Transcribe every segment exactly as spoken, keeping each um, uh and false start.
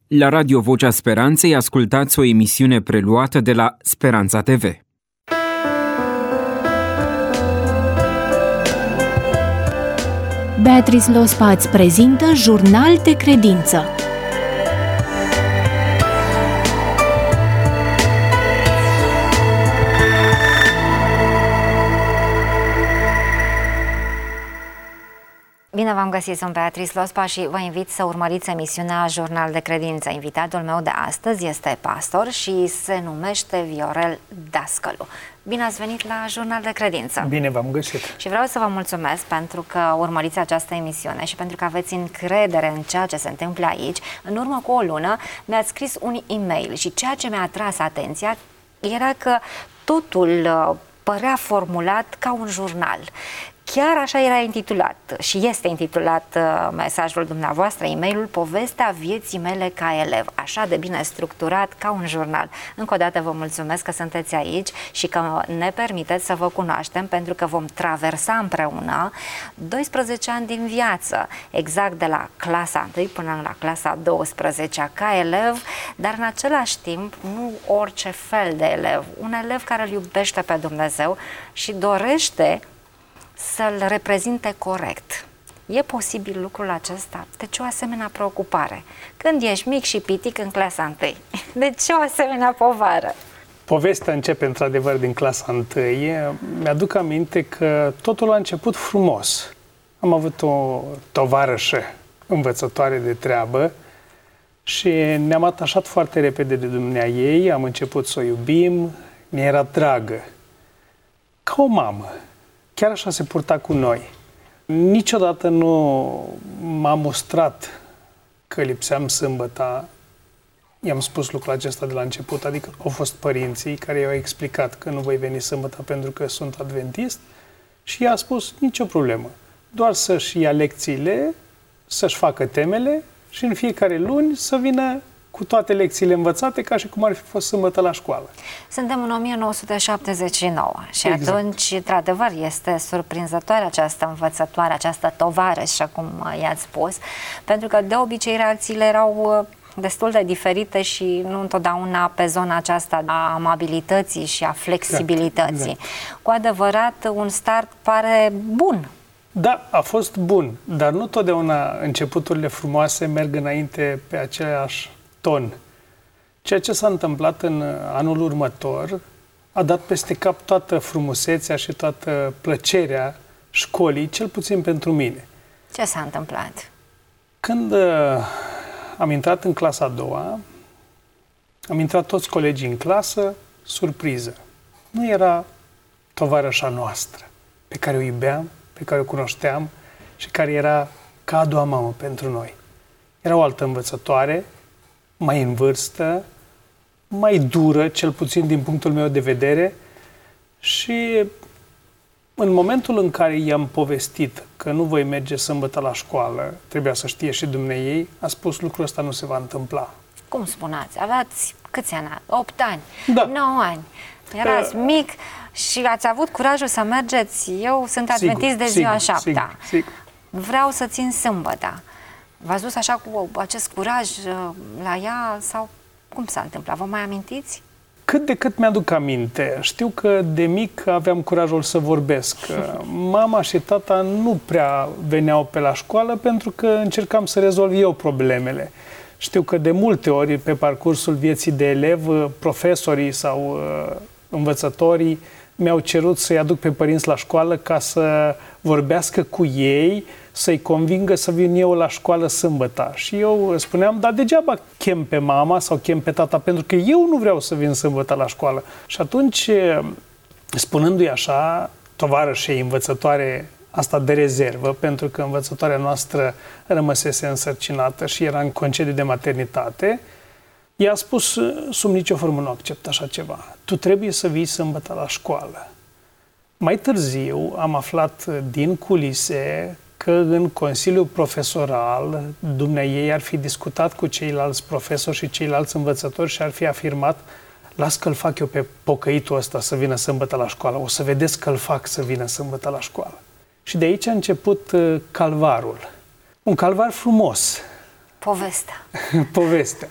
La Radio Vocea Speranței ascultați o emisiune preluată de la Speranța T V. Beatrice Lospa îți prezintă Jurnal de Credință. Bine v-am găsit, sunt Beatrice Lospa și vă invit să urmăriți emisiunea Jurnal de Credință. Invitatul meu de astăzi este pastor și se numește Viorel Dascălu. Bine ați venit la Jurnal de Credință. Bine v-am găsit. Și vreau să vă mulțumesc pentru că urmăriți această emisiune și pentru că aveți încredere în ceea ce se întâmplă aici. În urmă cu o lună mi-ați scris un e-mail și ceea ce mi-a atras atenția era că totul părea formulat ca un jurnal. Chiar așa era intitulat și este intitulat uh, mesajul dumneavoastră, e-mailul, Povestea vieții mele ca elev, așa de bine structurat ca un jurnal. Încă o dată vă mulțumesc că sunteți aici și că ne permiteți să vă cunoaștem, pentru că vom traversa împreună doisprezece ani din viață, exact de la clasa unu până la clasa a douăsprezecea ca elev, dar în același timp nu orice fel de elev, un elev care îl iubește pe Dumnezeu și dorește să-l reprezinte corect. E posibil lucrul acesta? De ce o asemenea preocupare? Când ești mic și pitic în clasa întâi, de ce o asemenea povară? Povestea începe într-adevăr din clasa întâi. Mi-aduc aminte că totul a început frumos. Am avut o tovarășă învățătoare de treabă și ne-am atașat foarte repede de dumnea ei, am început să o iubim, mi era dragă, ca o mamă. Chiar așa se purta cu noi. Niciodată nu m-a mustrat că lipseam sâmbăta. I-am spus lucrul acesta de la început, adică au fost părinții care i-au explicat că nu voi veni sâmbăta pentru că sunt adventist și i-a spus nicio problemă. Doar să-și ia lecțiile, să-și facă temele și în fiecare luni să vină cu toate lecțiile învățate, ca și cum ar fi fost sâmbătă la școală. Suntem în o mie nouă sute șaptezeci și nouă și exact. Atunci, într-adevăr, este surprinzătoare această învățătoare, această tovarășă, cum i-ați spus, pentru că de obicei reacțiile erau destul de diferite și nu întotdeauna pe zona aceasta a amabilității și a flexibilității. Exact, exact. Cu adevărat, un start pare bun. Da, a fost bun, dar nu totdeauna începuturile frumoase merg înainte pe același ton. Ceea ce s-a întâmplat în anul următor a dat peste cap toată frumusețea și toată plăcerea școlii, cel puțin pentru mine. Ce s-a întâmplat? Când uh, am intrat în clasa a doua, am intrat toți colegii în clasă, surpriză. Nu era tovarășa noastră, pe care o iubeam, pe care o cunoșteam și care era ca a doua mamă pentru noi. Era o altă învățătoare, mai în vârstă, mai dură, cel puțin din punctul meu de vedere, și în momentul în care i-am povestit că nu voi merge sâmbătă la școală, trebuia să știe și dumneiei, a spus lucrul ăsta nu se va întâmpla. Cum spuneați? Aveați câți ani? opt ani? Da. nouă ani? Erați uh, mic și ați avut curajul să mergeți. Eu sunt adventist de ziua sigur, șaptea. Sigur, sigur. Vreau să țin sâmbăta. V-ați dus așa cu acest curaj la ea sau cum s-a întâmplat? Vă mai amintiți? Cât de cât mi-aduc aminte. Știu că de mic aveam curajul să vorbesc. Mama și tata nu prea veneau pe la școală pentru că încercam să rezolv eu problemele. Știu că de multe ori pe parcursul vieții de elev, profesorii sau uh, învățătorii mi-au cerut să-i aduc pe părinți la școală ca să vorbească cu ei, să-i convingă să vin eu la școală sâmbătă. Și eu spuneam, dar degeaba chem pe mama sau chem pe tata, pentru că eu nu vreau să vin sâmbătă la școală. Și atunci, spunându-i așa, tovarășei învățătoare asta de rezervă, pentru că învățătoarea noastră rămăsese însărcinată și era în concediu de maternitate, i-a spus, sub nicio formă nu accept așa ceva. Tu trebuie să vii sâmbătă la școală. Mai târziu am aflat din culise că în Consiliul Profesoral dumneaei ar fi discutat cu ceilalți profesori și ceilalți învățători și ar fi afirmat, las că-l fac eu pe pocăitul ăsta să vină sâmbătă la școală, o să vedeți că-l fac să vină sâmbătă la școală. Și de aici a început calvarul. Un calvar frumos. Povestea. Povestea.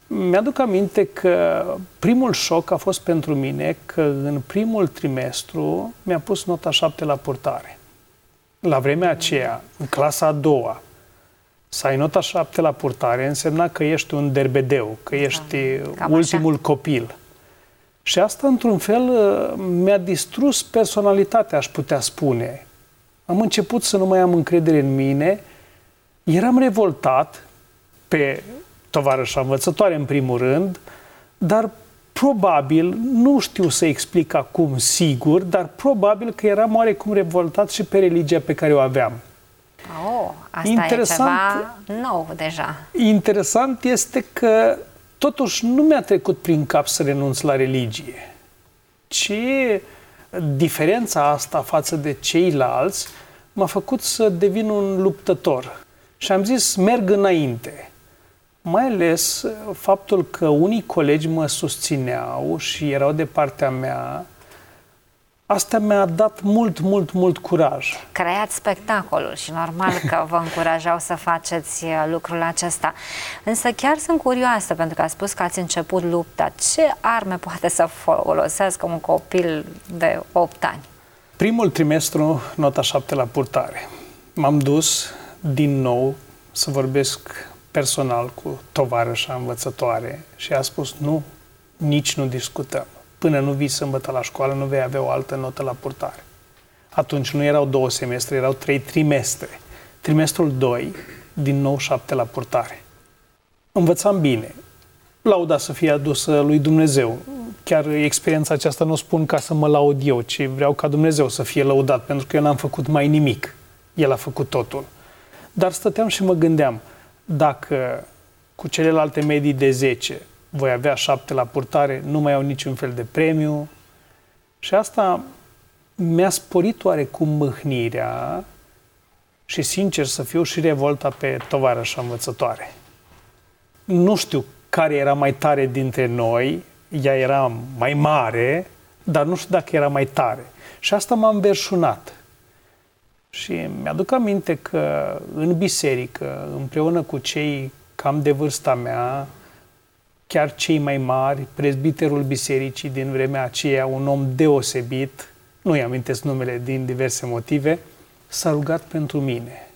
Mi-aduc aminte că primul șoc a fost pentru mine că în primul trimestru mi-a pus nota șapte la purtare. La vremea aceea, în clasa a doua, să ai nota șapte la purtare însemna că ești un derbedeu, că ești Cam ultimul așa. copil. Și asta, într-un fel, mi-a distrus personalitatea, aș putea spune. Am început să nu mai am încredere în mine, eram revoltat pe tovarășa învățătoare, în primul rând, dar probabil, nu știu să explic acum sigur, dar probabil că eram oarecum revoltat și pe religia pe care o aveam. Oh, asta Interesant, e ceva nou deja. Interesant este că totuși nu mi-a trecut prin cap să renunț la religie, ci diferența asta față de ceilalți m-a făcut să devin un luptător. Și am zis, merg înainte. Mai ales faptul că unii colegi mă susțineau și erau de partea mea, asta mi-a dat mult, mult, mult curaj. Creați spectacolul și normal că vă încurajau să faceți lucrul acesta. Însă chiar sunt curioasă, pentru că ați spus că ați început lupta. Ce arme poate să folosească un copil de opt ani? Primul trimestru, nota șapte la purtare. M-am dus din nou să vorbesc personal cu tovarășa învățătoare și a spus, nu, nici nu discutăm. Până nu vii sâmbătă la școală, nu vei avea o altă notă la purtare. Atunci nu erau două semestre, erau trei trimestre. Trimestrul doi, din nou șapte la purtare. Învățam bine. Lauda să fie adusă lui Dumnezeu. Chiar experiența aceasta nu o spun ca să mă laud eu, ci vreau ca Dumnezeu să fie lăudat, pentru că eu n-am făcut mai nimic. El a făcut totul. Dar stăteam și mă gândeam, dacă cu celelalte medii de zece voi avea șapte la purtare, nu mai au niciun fel de premiu. Și asta mi-a sporit oarecum mâhnirea și, sincer să fiu, și revolta pe tovarășa învățătoare. Nu știu care era mai tare dintre noi, ea era mai mare, dar nu știu dacă era mai tare. Și asta m-a înverșunat. Și mi-aduc aminte că în biserică, împreună cu cei cam de vârsta mea, chiar cei mai mari, prezbiterul bisericii din vremea aceea, un om deosebit, nu-i amintesc numele din diverse motive, s-a rugat pentru mine.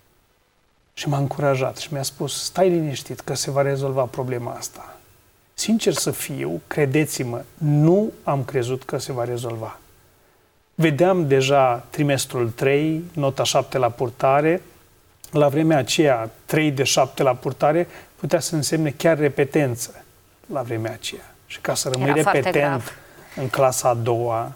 Și m-a încurajat și mi-a spus, stai liniștit că se va rezolva problema asta. Sincer să fiu, credeți-mă, nu am crezut că se va rezolva. Vedeam deja trimestrul trei, nota șapte la purtare. La vremea aceea, trei de șapte la purtare putea să însemne chiar repetență la vremea aceea. Și ca să rămâi repetent în clasa a doua.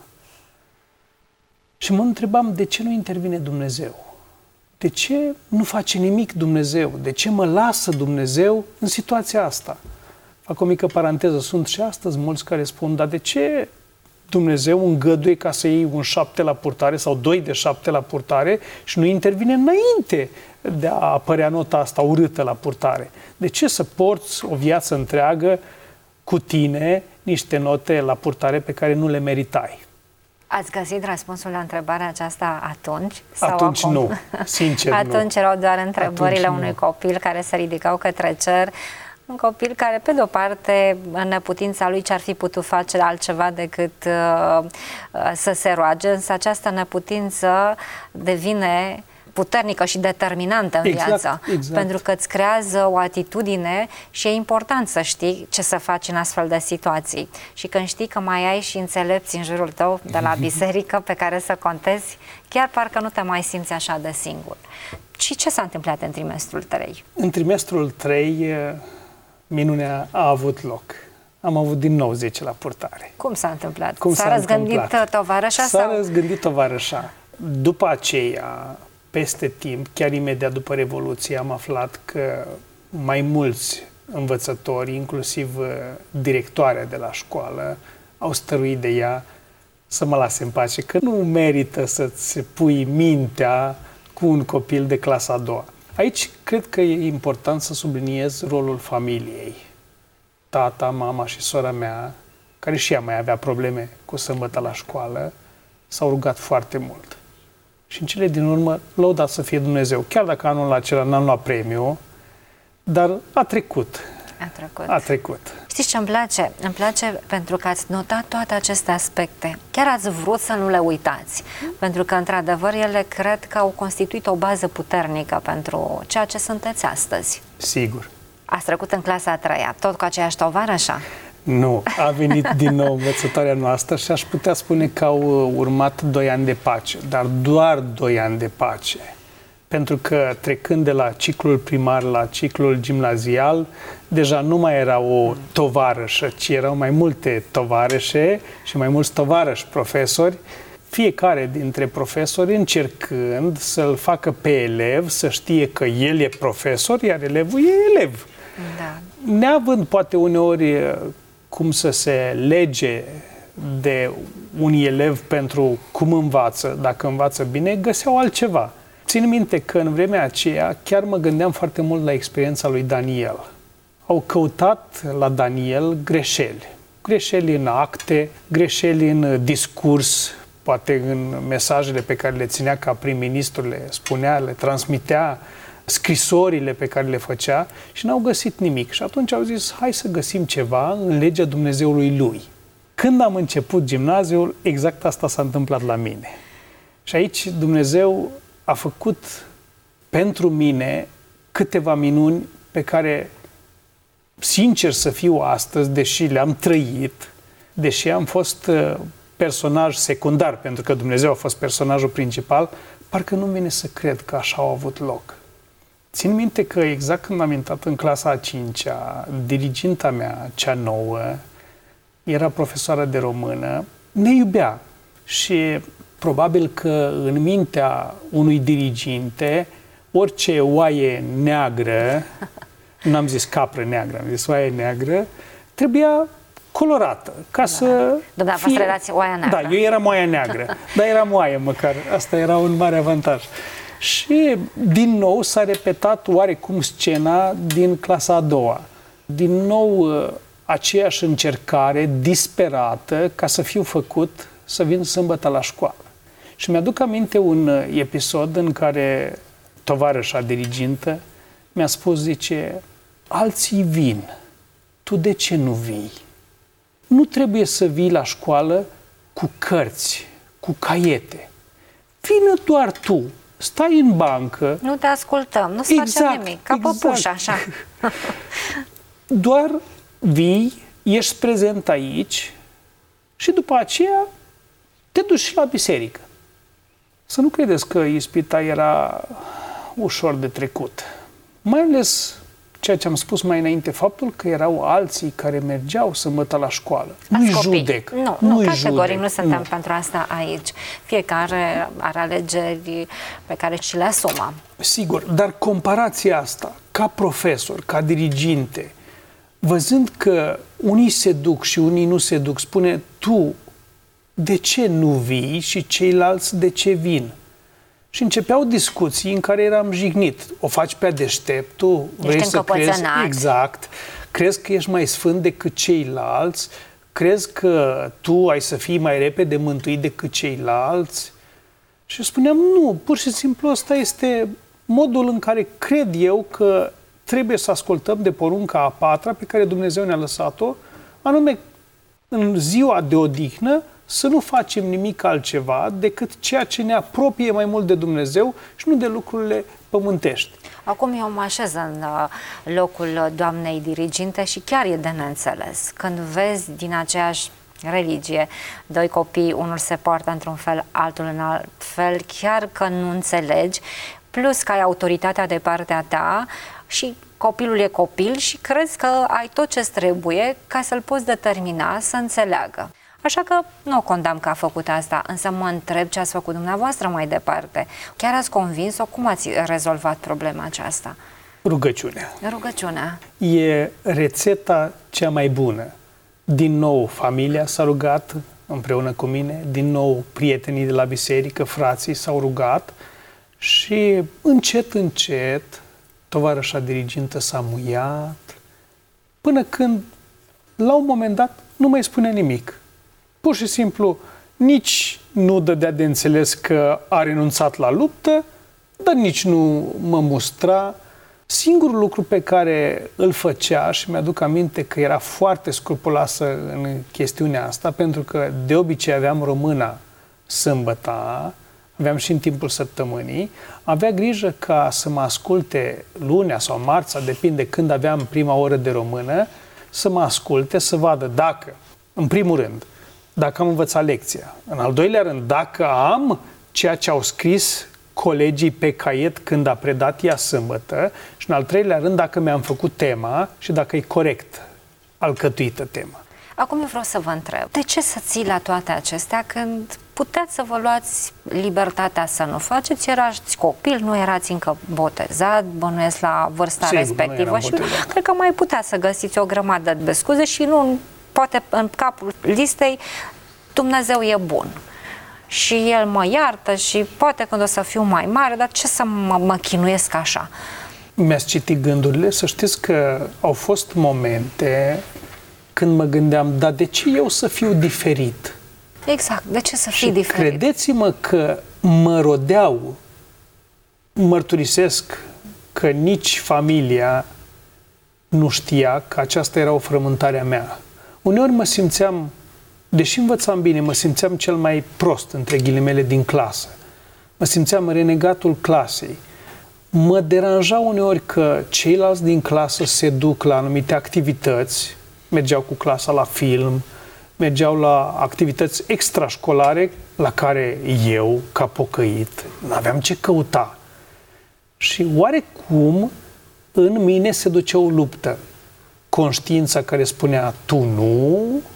Și mă întrebam, de ce nu intervine Dumnezeu? De ce nu face nimic Dumnezeu? De ce mă lasă Dumnezeu în situația asta? Fac o mică paranteză. Sunt și astăzi mulți care spun, dar de ce Dumnezeu îngăduie ca să iei un șapte la purtare sau doi de șapte la purtare și nu intervine înainte de a apărea nota asta urâtă la purtare? De ce să porți o viață întreagă cu tine niște note la purtare pe care nu le meritai? Ați găsit răspunsul la întrebarea aceasta atunci? Sau atunci acum? nu, sincer Atunci nu. erau doar întrebările Atunci unui nu. copil care se ridicau către cer. Un copil care, pe de-o parte, în neputința lui ce ar fi putut face altceva decât uh, să se roage, însă această neputință devine puternică și determinantă în exact, viață, exact. pentru că îți creează o atitudine și e important să știi ce să faci în astfel de situații. Și când știi că mai ai și înțelepți în jurul tău de la biserică pe care să contezi, chiar parcă nu te mai simți așa de singur. Și ce s-a întâmplat în trimestrul trei? În trimestrul trei, minunea a avut loc. Am avut din nou zece la purtare. Cum s-a întâmplat? Cum s-a s-a răzgândit întâmplat? tovarășa? S-a sau? răzgândit tovarășa. După aceea, peste timp, chiar imediat după Revoluție, am aflat că mai mulți învățători, inclusiv directoarea de la școală, au stăruit de ea să mă lase în pace, că nu merită să-ți pui mintea cu un copil de clasa a doua. Aici cred că e important să subliniez rolul familiei. Tata, mama și sora mea, care și ea mai avea probleme cu sâmbătă la școală, s-au rugat foarte mult. Și în cele din urmă, lăudat să fie Dumnezeu. Chiar dacă anul acela n-am luat premiu, dar a trecut. A trecut. A trecut. Știți ce îmi place? Îmi place pentru că ați notat toate aceste aspecte. Chiar ați vrut să nu le uitați. Pentru că, într-adevăr, ele cred că au constituit o bază puternică pentru ceea ce sunteți astăzi. Sigur. Ați trecut în clasa a treia, tot cu aceeași tovarășă? Nu, a venit din nou învățătoarea noastră și aș putea spune că au urmat doi ani de pace, dar doar doi ani de pace. Pentru că trecând de la ciclul primar la ciclul gimnazial, deja nu mai era o tovarășă, ci erau mai multe tovarășe și mai mulți tovarăși profesori, fiecare dintre profesori încercând să-l facă pe elev să știe că el e profesor, iar elevul e elev. Da. Neavând poate uneori cum să se lege de un elev pentru cum învață, dacă învață bine, găseau altceva. Țin minte că în vremea aceea chiar mă gândeam foarte mult la experiența lui Daniel. Au căutat la Daniel greșeli. Greșeli în acte, greșeli în discurs, poate în mesajele pe care le ținea ca prim-ministru, le spunea, le transmitea, scrisorile pe care le făcea și n-au găsit nimic. Și atunci au zis, hai să găsim ceva în legea Dumnezeului lui. Când am început gimnaziul, exact asta s-a întâmplat la mine. Și aici Dumnezeu a făcut pentru mine câteva minuni pe care, sincer să fiu astăzi, deși le-am trăit, deși am fost personaj secundar, pentru că Dumnezeu a fost personajul principal, parcă nu vine să cred că așa au avut loc. Țin minte că exact când am intrat în clasa a cincea, diriginta mea, cea nouă, era profesoară de română, ne iubea și probabil că în mintea unui diriginte, orice oaie neagră, n-am zis capră neagră, am zis oaie neagră, trebuia colorată, ca da. să Dumneavoastră fie... erați oaia neagră. Da, eu eram oaia neagră, dar eram oaie măcar, asta era un mare avantaj. Și din nou s-a repetat oarecum scena din clasa a doua. Din nou aceeași încercare disperată ca să fiu făcut să vin sâmbătă la școală. Și mi-aduc aminte un episod în care tovarășa dirigintă mi-a spus, zice, alții vin, tu de ce nu vii? Nu trebuie să vii la școală cu cărți, cu caiete. Vină doar tu, stai în bancă. Nu te ascultăm, nu-ți exact, facem nimic, ca exact. păpușa, așa. Doar vii, ești prezent aici și după aceea te duci și la biserică. Să nu credeți că ispita era ușor de trecut. Mai ales ceea ce am spus mai înainte, faptul că erau alții care mergeau sâmbătă la școală. Nu-i judec. Nu, nu, nu categoric nu suntem nu. pentru asta aici. Fiecare are alegeri pe care și le asumă. Sigur, dar comparația asta, ca profesor, ca diriginte, văzând că unii se duc și unii nu se duc, spune, tu de ce nu vii și ceilalți de ce vin? Și începeau discuții în care eram jignit. O faci pe deștept, tu vrei ești să crezi exact, crezi că ești mai sfânt decât ceilalți, crezi că tu ai să fii mai repede mântuit decât ceilalți. Și spuneam, nu, pur și simplu ăsta este modul în care cred eu că trebuie să ascultăm de porunca a patra pe care Dumnezeu ne-a lăsat-o, anume în ziua de odihnă să nu facem nimic altceva decât ceea ce ne apropie mai mult de Dumnezeu și nu de lucrurile pământești. Acum eu mă așez în locul doamnei diriginte și chiar e de neînțeles. Când vezi din aceeași religie, doi copii, unul se poartă într-un fel, altul în alt fel, chiar că nu înțelegi, plus că ai autoritatea de partea ta și copilul e copil și crezi că ai tot ce trebuie ca să-l poți determina să înțeleagă. Așa că nu o condamn că a făcut asta, însă mă întreb ce ați făcut dumneavoastră mai departe. Chiar ați convins-o? Cum ați rezolvat problema aceasta? Rugăciunea. Rugăciunea. E rețeta cea mai bună. Din nou, familia s-a rugat împreună cu mine, din nou, prietenii de la biserică, frații s-au rugat și încet, încet, tovarășa dirigintă s-a muiat, până când, la un moment dat, nu mai spunea nimic. Pur și simplu, nici nu dădea de înțeles că a renunțat la luptă, dar nici nu mă mustra Singurul lucru pe care îl făcea, și mi-aduc aminte că era foarte scrupuloasă în chestiunea asta, pentru că de obicei aveam româna sâmbăta, aveam și în timpul săptămânii, avea grijă ca să mă asculte lunea sau marța, depinde când aveam prima oră de română, să mă asculte, să vadă dacă, în primul rând, dacă am învățat lecția. În al doilea rând, dacă am ceea ce au scris colegii pe caiet când a predat ea sâmbătă, și în al treilea rând, dacă mi-am făcut tema și dacă e corect alcătuită tema. Acum eu vreau să vă întreb, de ce să ții la toate acestea când puteți să vă luați libertatea să nu faceți? Erați copil, nu erați încă botezat, bănuiesc la vârsta Sigur, respectivă și cred că mai puteți să găsiți o grămadă de scuze și nu, poate în capul listei, Dumnezeu e bun. Și El mă iartă și poate când o să fiu mai mare, dar ce să mă, mă chinuiesc așa? Mi-ați citit gândurile? Să știți că au fost momente când mă gândeam, dar de ce eu să fiu diferit? Exact, de ce să fii și diferit? credeți-mă că mă rodeau, mărturisesc că nici familia nu știa că aceasta era o frământare a mea. Uneori mă simțeam, deși învățam bine, mă simțeam cel mai prost, între ghilimele, din clasă. Mă simțeam renegatul clasei. Mă deranja uneori că ceilalți din clasă se duc la anumite activități, mergeau cu clasa la film, mergeau la activități extrașcolare la care eu, ca pocăit, n-aveam ce căuta. Și oarecum în mine se ducea o luptă. Conștiința care spunea, tu nu,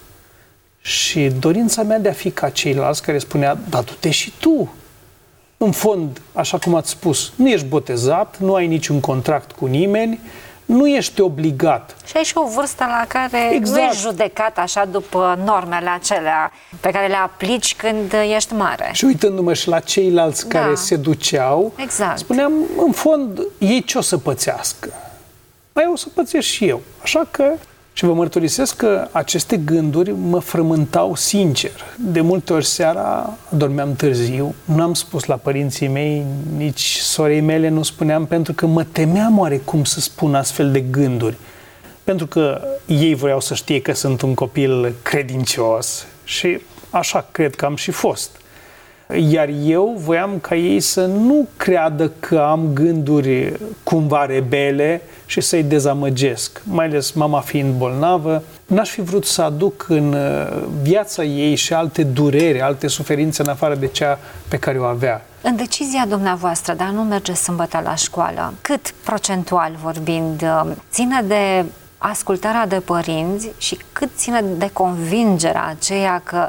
și dorința mea de a fi ca ceilalți care spunea, da, du-te și tu. În fond, așa cum ați spus, nu ești botezat, nu ai niciun contract cu nimeni, nu ești obligat. Și ai și o vârstă la care exact. nu ești judecat așa după normele acelea pe care le aplici când ești mare. Și uitându-mă și la ceilalți da. care se duceau, exact. spuneam, în fond, ei ce o să pățească? Mai o să pățesc și eu. Așa că, și vă mărturisesc că aceste gânduri mă frământau sincer. De multe ori seara dormeam târziu, nu am spus la părinții mei, nici sorei mele nu spuneam, pentru că mă temeam oarecum să spun astfel de gânduri. Pentru că ei vreau să știe că sunt un copil credincios și așa cred că am și fost. Iar eu voiam ca ei să nu creadă că am gânduri cumva rebele și să-i dezamăgesc. Mai ales mama fiind bolnavă, n-aș fi vrut să aduc în viața ei și alte dureri, alte suferințe în afară de cea pe care o avea. În decizia dumneavoastră de a nu merge sâmbătă la școală, cât procentual vorbind ține de ascultarea de părinți și cât ține de convingerea aceea că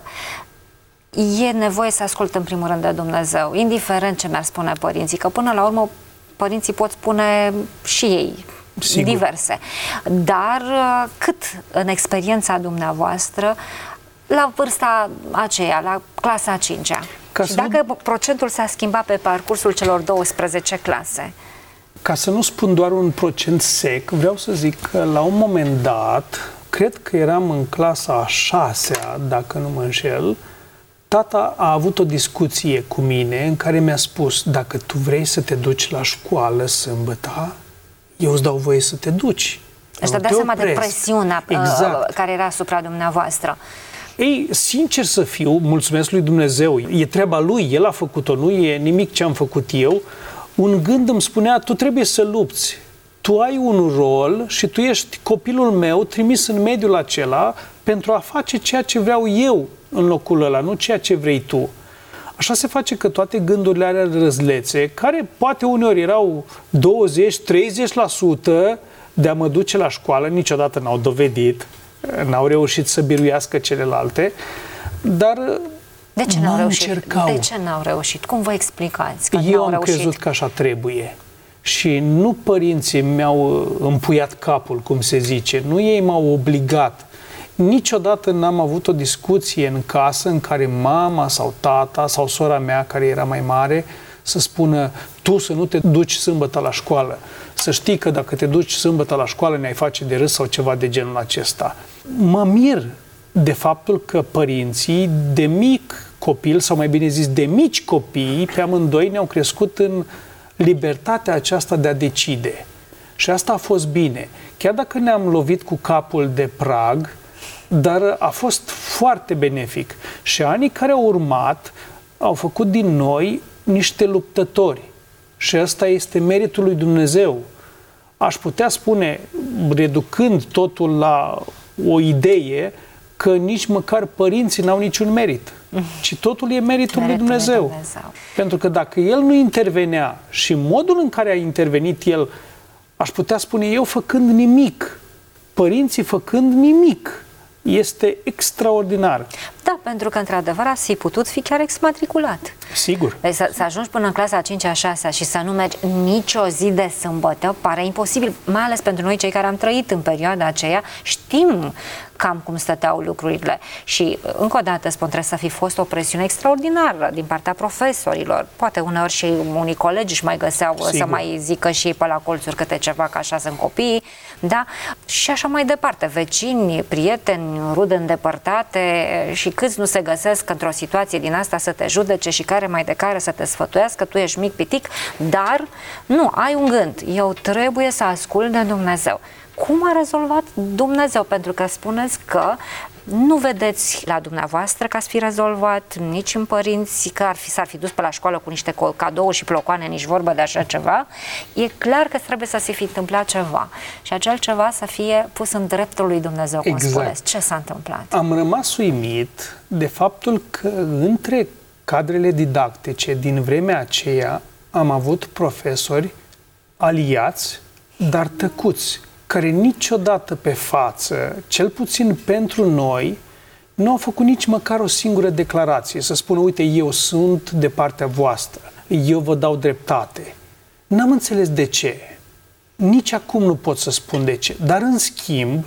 e nevoie să ascult în primul rând de Dumnezeu, indiferent ce mi-ar spune părinții, că până la urmă părinții pot spune și ei Sigur. diverse. Dar cât în experiența dumneavoastră, la vârsta aceea, la clasa a cincea, Ca și dacă nu... procentul s-a schimbat pe parcursul celor douăsprezece clase? Ca să nu spun doar un procent sec, vreau să zic că la un moment dat, cred că eram în clasa a șasea, dacă nu mă înșel, tata a avut o discuție cu mine în care mi-a spus, dacă tu vrei să te duci la școală sâmbătă, eu îți dau voie să te duci. Deci te dai seama de presiunea exact. care era asupra dumneavoastră. Ei, sincer să fiu, mulțumesc lui Dumnezeu, e treaba lui, el a făcut-o, nu e nimic ce am făcut eu. Un gând îmi spunea, tu trebuie să lupți, tu ai un rol și tu ești copilul meu trimis în mediul acela pentru a face ceea ce vreau eu în locul ăla, nu ceea ce vrei tu. Așa se face că toate gândurile alea răzlețe, care poate uneori erau douăzeci treizeci la sută de a mă duce la școală, niciodată n-au dovedit, n-au reușit să biruiască celelalte, dar de ce n-au reușit? Încercau. De ce n-au reușit? Cum vă explicați că Eu n-au am reușit? crezut că așa trebuie. Și nu părinții mi-au împuiat capul, cum se zice, nu ei m-au obligat. Niciodată n-am avut o discuție în casă în care mama sau tata sau sora mea, care era mai mare, să spună, tu să nu te duci sâmbătă la școală. Să știi că dacă te duci sâmbătă la școală ne-ai face de râs sau ceva de genul acesta. Mă mir de faptul că părinții de mic copil, sau mai bine zis de mici copii, pe amândoi ne-au crescut în libertatea aceasta de a decide. Și asta a fost bine. Chiar dacă ne-am lovit cu capul de prag, dar a fost foarte benefic. Și anii care au urmat au făcut din noi niște luptători. Și ăsta este meritul lui Dumnezeu. Aș putea spune, reducând totul la o idee, că nici măcar părinții n-au niciun merit, ci totul e meritul lui Dumnezeu. Dumnezeu. Pentru că dacă El nu intervenea și modul în care a intervenit El, aș putea spune eu făcând nimic, părinții făcând nimic, este extraordinar. Da, pentru că, într-adevăr, ați fi putut fi chiar exmatriculat. Sigur. Deci să, să ajungi până în clasa a cincea, a șasea și să nu mergi nicio zi de sâmbătă pare imposibil, mai ales pentru noi cei care am trăit în perioada aceea, știm cam cum stăteau lucrurile. Și, încă o dată spun, trebuie să fi fost o presiune extraordinară din partea profesorilor. Poate uneori și unii colegi își mai găseau Sigur. Să mai zică și ei pe la colțuri câte ceva, că așa sunt copiii, da? Și așa mai departe, vecini, prieteni, rude îndepărtate și câți nu se găsesc într-o situație din asta să te judece și care mai de care să te sfătuiască, tu ești mic pitic, dar nu, ai un gând, eu trebuie să ascult de Dumnezeu. Cum a rezolvat Dumnezeu? Pentru că spuneți că nu vedeți la dumneavoastră că ați fi rezolvat, nici în părinți că ar fi, s-ar fi dus pe la școală cu niște cadouri și plocoane, nici vorbă de așa ceva. E clar că trebuie să se fi întâmplat ceva și acel ceva să fie pus în dreptul lui Dumnezeu, cum exact. Spuneți. Ce s-a întâmplat? Am rămas uimit de faptul că între cadrele didactice din vremea aceea am avut profesori aliați, dar tăcuți, care niciodată pe față, cel puțin pentru noi, nu au făcut nici măcar o singură declarație, să spună, uite, eu sunt de partea voastră, eu vă dau dreptate. N-am înțeles de ce. Nici acum nu pot să spun de ce. Dar, în schimb,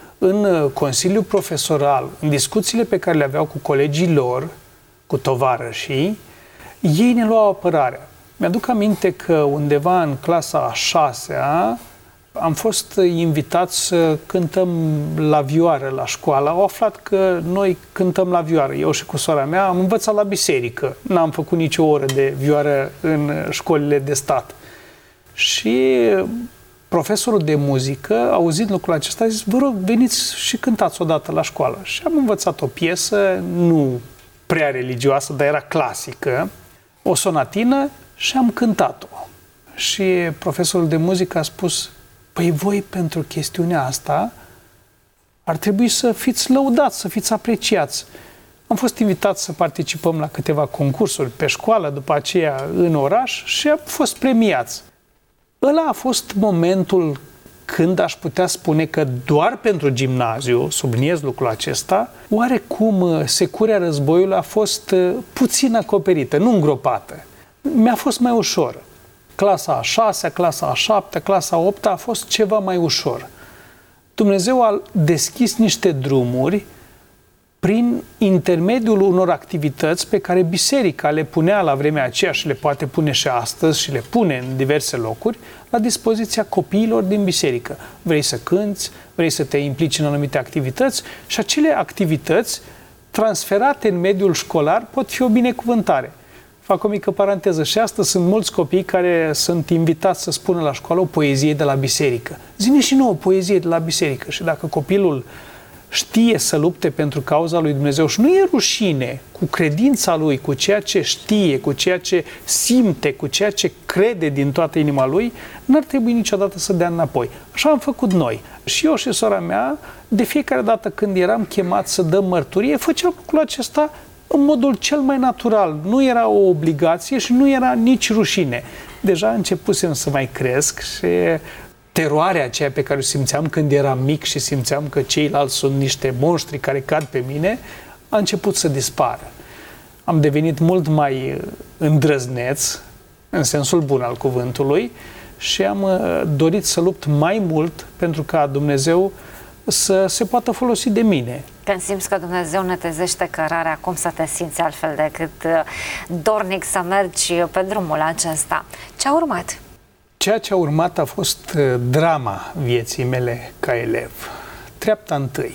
în Consiliul Profesoral, în discuțiile pe care le aveau cu colegii lor, cu tovarășii, ei ne luau apărarea. Mi-aduc aminte că undeva în clasa a șasea, am fost invitați să cântăm la vioară la școală. Au aflat că noi cântăm la vioară. Eu și cu sora mea am învățat la biserică. N-am făcut nicio oră de vioară în școlile de stat. Și profesorul de muzică, auzind lucrul acesta, a zis, vă rog, veniți și cântați odată la școală. Și am învățat o piesă, nu prea religioasă, dar era clasică, o sonatină, și am cântat-o. Și profesorul de muzică a spus, păi voi pentru chestiunea asta ar trebui să fiți lăudați, să fiți apreciați. Am fost invitat să participăm la câteva concursuri pe școală, după aceea în oraș și am fost premiați. Ăla a fost momentul când aș putea spune că doar pentru gimnaziu, subliniez lucrul acesta, oarecum securea războiului a fost puțin acoperită, nu îngropată. Mi-a fost mai ușor. Clasa a șasea, clasa a șaptea, clasa a opta a fost ceva mai ușor. Dumnezeu a deschis niște drumuri prin intermediul unor activități pe care biserica le punea la vremea aceea și le poate pune și astăzi și le pune în diverse locuri la dispoziția copiilor din biserică. Vrei să cânți, vrei să te implici în anumite activități și acele activități transferate în mediul școlar pot fi o binecuvântare. Fac o mică paranteză. Și astăzi sunt mulți copii care sunt invitați să spună la școală o poezie de la biserică. Zi-ne și nouă o poezie de la biserică. Și dacă copilul știe să lupte pentru cauza lui Dumnezeu și nu e rușine cu credința lui, cu ceea ce știe, cu ceea ce simte, cu ceea ce crede din toată inima lui, n-ar trebui niciodată să dea înapoi. Așa am făcut noi. Și eu și sora mea, de fiecare dată când eram chemat să dăm mărturie, făceam lucrul acesta în modul cel mai natural. Nu era o obligație și nu era nici rușine. Deja începusem să mai cresc și teroarea aceea pe care o simțeam când eram mic și simțeam că ceilalți sunt niște monștri care cad pe mine, a început să dispară. Am devenit mult mai îndrăzneț, în sensul bun al cuvântului, și am dorit să lupt mai mult pentru ca Dumnezeu să se poată folosi de mine. Când simți că Dumnezeu netezește cărarea, cum să te simți altfel decât dornic să mergi pe drumul acesta? Ce a urmat? Ceea ce a urmat a fost drama vieții mele ca elev. Treapta întâi.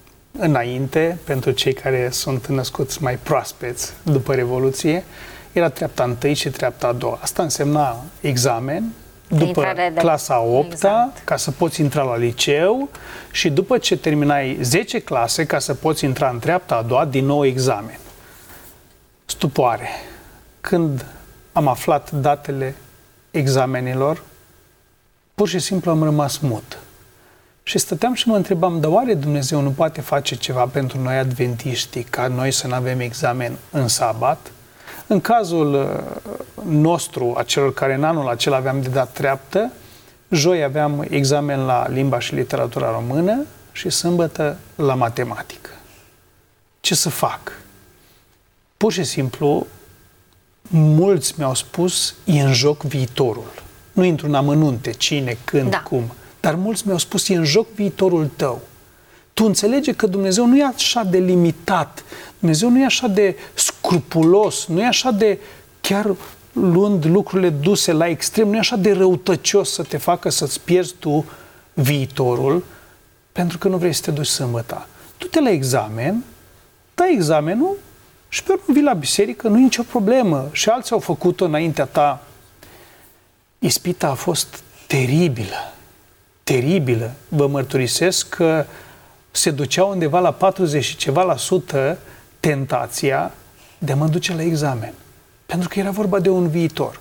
Înainte, pentru cei care sunt născuți mai proaspeți după Revoluție, era treapta întâi și treapta a doua. Asta însemna examen, după de... clasa a opta, exact. ca să poți intra la liceu, și după ce terminai zece clase, ca să poți intra în treapta a doua, din nou examen. Stupoare. Când am aflat datele examenelor, pur și simplu am rămas mut. Și stăteam și mă întrebam, dar oare Dumnezeu nu poate face ceva pentru noi adventiștii, ca noi să nu avem examen în sabat? În cazul nostru, a celor care în anul acela aveam de dat treaptă, joi aveam examen la limba și literatura română și sâmbătă la matematică. Ce să fac? Pur și simplu, mulți mi-au spus, e în joc viitorul. Nu intru în amănunte, cine, când, da. cum. Dar mulți mi-au spus, e în joc viitorul tău. Tu înțelegi că Dumnezeu nu e așa de limitat, Dumnezeu nu e așa de scrupulos, nu e așa de, chiar luând lucrurile duse la extrem, nu e așa de răutăcios să te facă să-ți pierzi tu viitorul pentru că nu vrei să te duci sâmbătă. Du-te la examen, dai examenul și pe urmă vii la biserică, nu e nicio problemă. Și alții au făcut-o înaintea ta. Ispita a fost teribilă, teribilă. Vă mărturisesc că se ducea undeva la patruzeci și ceva la sută tentația de a mă duce la examen. Pentru că era vorba de un viitor.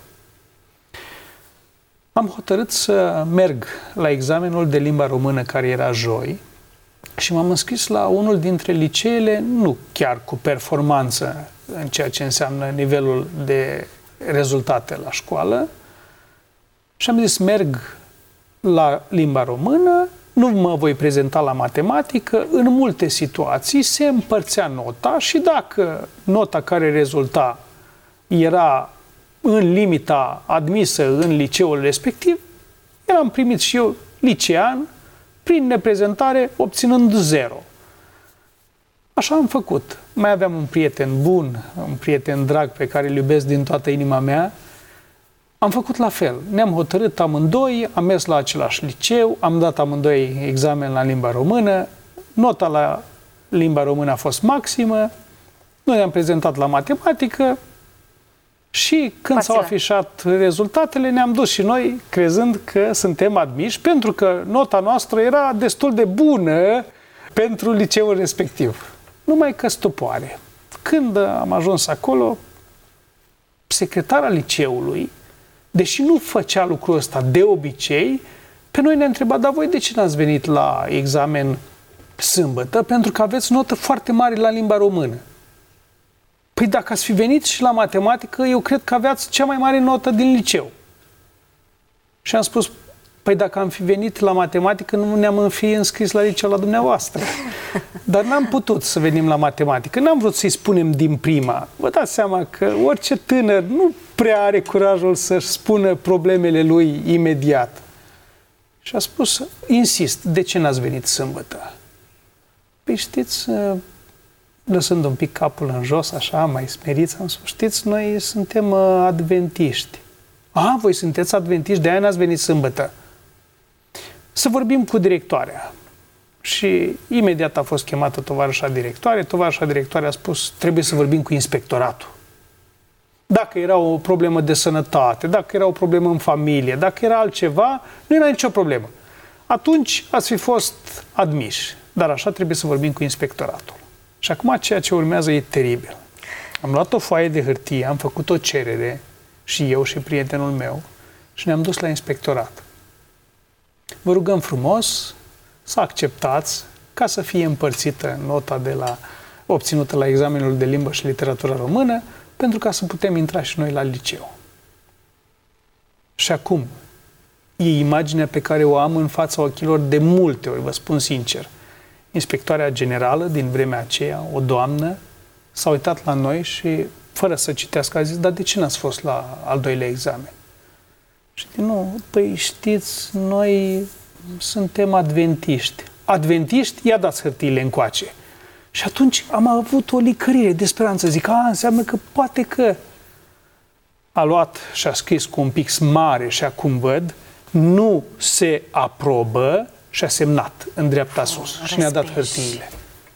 Am hotărât să merg la examenul de limba română care era joi și m-am înscris la unul dintre liceele, nu chiar cu performanță în ceea ce înseamnă nivelul de rezultate la școală, și am zis, merg la limba română, nu mă voi prezenta la matematică, în multe situații se împărțea nota și dacă nota care rezulta era în limita admisă în liceul respectiv, eram primit și eu licean, prin neprezentare, obținând zero. Așa am făcut. Mai aveam un prieten bun, un prieten drag pe care îl iubesc din toată inima mea. Am făcut la fel. Ne-am hotărât amândoi, am mers la același liceu, am dat amândoi examen la limba română, nota la limba română a fost maximă, noi ne-am prezentat la matematică și când s-au afișat rezultatele, ne-am dus și noi crezând că suntem admiși, pentru că nota noastră era destul de bună pentru liceul respectiv. Numai că stupoare. Când am ajuns acolo, secretara liceului, deși nu făcea lucrul ăsta de obicei, pe noi ne-a întrebat, dar voi de ce n-ați venit la examen sâmbătă? Pentru că aveți notă foarte mare la limba română. Păi dacă ați fi venit și la matematică, eu cred că aveați cea mai mare notă din liceu. Și am spus, păi dacă am fi venit la matematică, nu ne-am fi înscris la liceu la dumneavoastră. Dar n-am putut să venim la matematică. N-am vrut să-i spunem din prima. Vă dați seama că orice tânăr nu prea are curajul să-și spună problemele lui imediat. Și a spus, insist, de ce n-ați venit sâmbătă? Păi știți, lăsând un pic capul în jos, așa, mai smeriți, am spus, știți, noi suntem adventiști. A, voi sunteți adventiști, de aia n-ați venit sâmbătă. Să vorbim cu directoarea. Și imediat a fost chemată tovarășa directoare. Tovarășa directoare a spus, trebuie să vorbim cu inspectoratul. Dacă era o problemă de sănătate, dacă era o problemă în familie, dacă era altceva, nu era nicio problemă. Atunci ați fi fost admiși. Dar așa trebuie să vorbim cu inspectoratul. Și acum ceea ce urmează e teribil. Am luat o foaie de hârtie, am făcut o cerere, și eu și prietenul meu, și ne-am dus la inspectorat. Vă rugăm frumos să acceptați ca să fie împărțită nota de la, obținută la examenul de limbă și literatură română, pentru ca să putem intra și noi la liceu. Și acum, e imaginea pe care o am în fața ochilor de multe ori, vă spun sincer. Inspectoarea generală din vremea aceea, o doamnă, s-a uitat la noi și, fără să citească, a zis, dar de ce n-ați fost la al doilea examen? Și din nou, păi știți, noi suntem adventiști. Adventiști? Ia dați hârtiile încoace. Și atunci am avut o licărire de speranță. Zic, a, înseamnă că poate că... A luat și a scris cu un pix mare și acum văd, nu se aprobă, și a semnat în dreapta sus. Și ne-a dat hârtiile.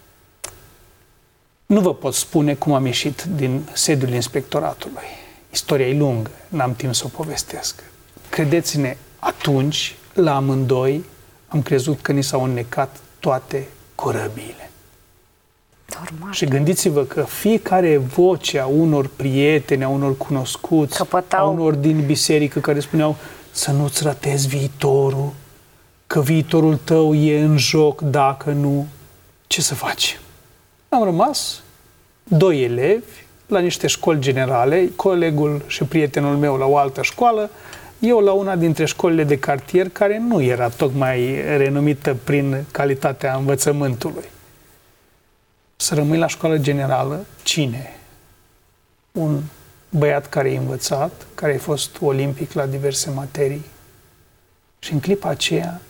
Nu vă pot spune cum am ieșit din sediul inspectoratului. Istoria e lungă, n-am timp să o povestesc. Credeți-ne, atunci, la amândoi, am crezut că ni s-au înnecat toate corăbiile. Normal. Și gândiți-vă că fiecare voce a unor prieteni, a unor cunoscuți, Căpătau... a unor din biserică care spuneau să nu-ți ratezi viitorul, că viitorul tău e în joc dacă nu, ce să faci? Am rămas doi elevi la niște școli generale, colegul și prietenul meu la o altă școală, eu la una dintre școlile de cartier, care nu era tocmai renumită prin calitatea învățământului. Să rămâi la școală generală, cine? Un băiat care e învățat, care a fost olimpic la diverse materii. Și în clipa aceea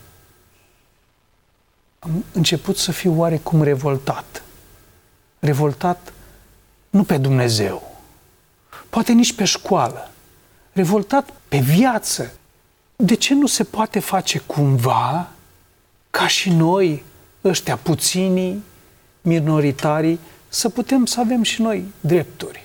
am început să fiu oarecum revoltat. Revoltat nu pe Dumnezeu, poate nici pe școală, revoltat pe viață. De ce nu se poate face cumva ca și noi, ăștia puținii, minoritarii, să putem să avem și noi drepturi?